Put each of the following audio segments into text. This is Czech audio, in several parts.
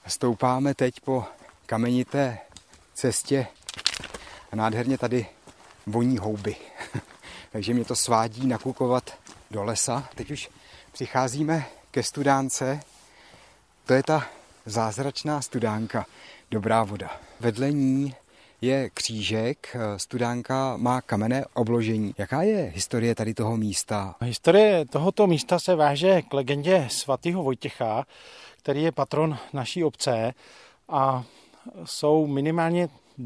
Stoupáme teď po kamenité cestě a nádherně tady voní houby. Takže mě to svádí nakukovat do lesa. Teď už přicházíme ke studánce. To je ta zázračná studánka Dobrá voda. Vedle ní je křížek, studánka má kamenné obložení. Jaká je historie tady toho místa? Historie tohoto místa se váže k legendě svatého Vojtěcha, který je patron naší obce, a jsou minimálně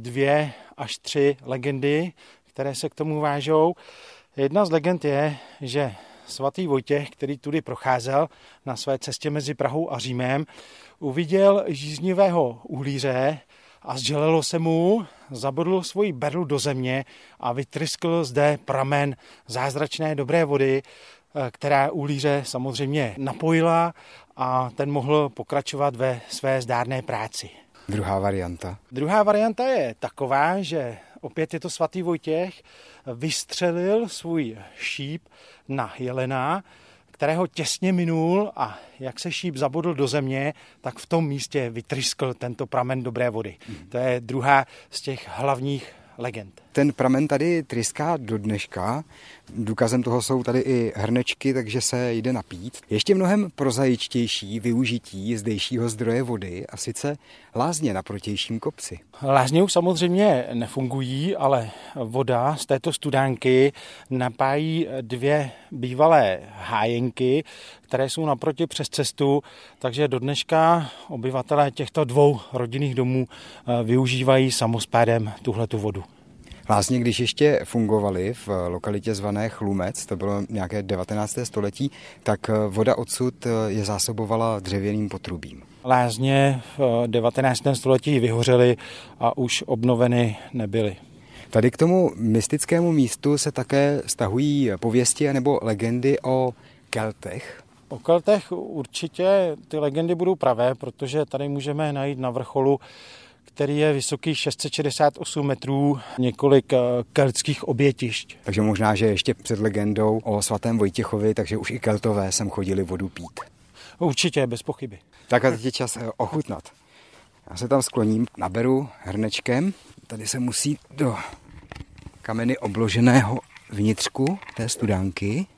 2 až 3 legendy, které se k tomu vážou. Jedna z legend je, že svatý Vojtěch, který tudy procházel na své cestě mezi Prahou a Římem, uviděl žíznivého uhlíře a zželelo se mu, zabodl svoji berlu do země a vytryskl zde pramen zázračné dobré vody, která uhlíře samozřejmě napojila a ten mohl pokračovat ve své zdárné práci. Druhá varianta? Druhá varianta je taková, že opět je to svatý Vojtěch, vystřelil svůj šíp na jelena, kterého těsně minul, a jak se šíp zabodl do země, tak v tom místě vytryskl tento pramen dobré vody. To je druhá z těch hlavních legend. Ten pramen tady tryská do dneška. Důkazem toho jsou tady i hrnečky, takže se jde napít. Ještě mnohem prozaičtější využití zdejšího zdroje vody, a sice lázně na protějším kopci. Lázně už samozřejmě nefungují, ale voda z této studánky napájí 2 bývalé hájenky, které jsou naproti přes cestu, takže do dneška obyvatelé těchto 2 rodinných domů využívají samospádem tuhletu vodu. Lázně, když ještě fungovaly v lokalitě zvané Chlumec, to bylo nějaké 19. století, tak voda odsud je zásobovala dřevěným potrubím. Lázně v 19. století vyhořely a už obnoveny nebyly. Tady k tomu mystickému místu se také stahují pověsti nebo legendy o Keltech. O Keltech určitě ty legendy budou pravé, protože tady můžeme najít na vrcholu, který je vysoký 668 metrů, několik keltských obětišť. Takže možná, že ještě před legendou o svatém Vojtěchovi, takže už i Keltové sem chodili vodu pít. Určitě, bez pochyby. Tak a teď je čas ochutnat. Já se tam skloním, naberu hrnečkem. Tady se musí do kameny obloženého vnitřku té studánky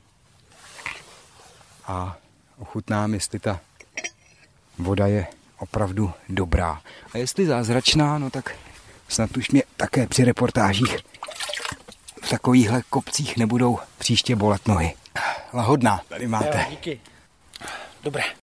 a ochutnám, jestli ta voda je opravdu dobrá. A jestli zázračná, no tak snad už mě také při reportážích v takovýchhle kopcích nebudou příště bolet nohy. Lahodná, tady máte. Jo, díky. Dobré.